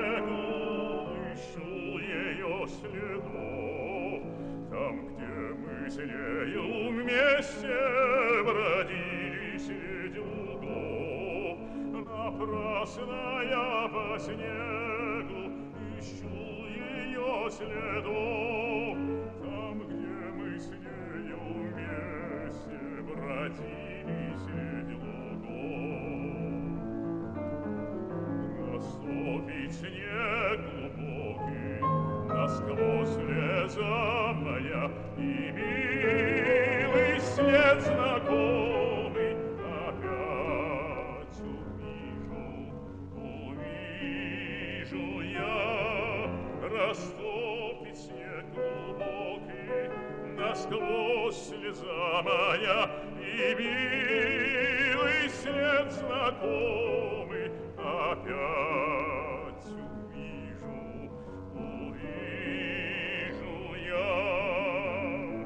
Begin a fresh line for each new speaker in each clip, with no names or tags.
снегу ищу ее следов, там, где мы с нею вместе бродили среди лугов. Напрасно я по снегу ищу ее следов, там, где мы с нею вместе бродили среди лугов. Наступит снег глубокий, насквозь леза моя, и милый след знакомый опять увижу я. Растопит снег глубокий, насквозь слеза моя, и милый след знакомый опять увижу я.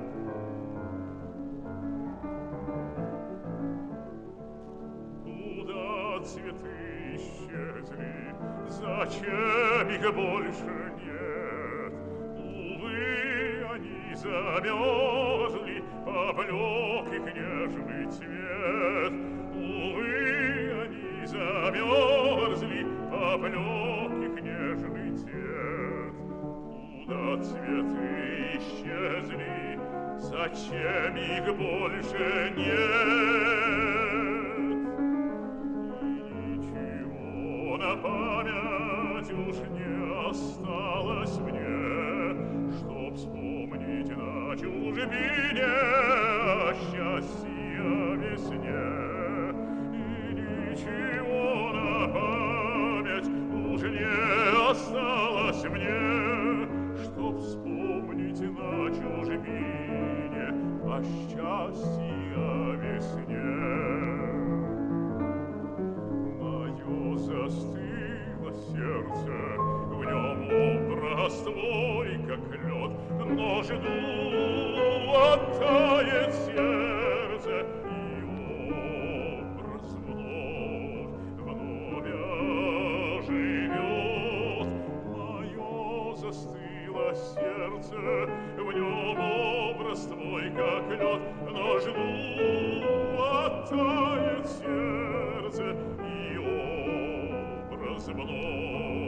Куда цветы исчезли, зачем их больше нет? Увы, они замерзли, поблек их нежный цвет. Увы, они замерзли, поблек их нежный цвет. Куда цветы исчезли, зачем их больше нет? И ничего на память уж не осталось мне, чтоб вспомнить на чужбине о счастье весне. И ничего на память уж не осталось мне, чтоб вспомнить на чужбине о счастье весне. Мое застыло сердце, в нем образ твой, как лед, но жду, оттает сердце, и образ вновь оживет. Мое застыло сердце, в нем образ твой, как лед, но жду, оттает сердце, и образ вновь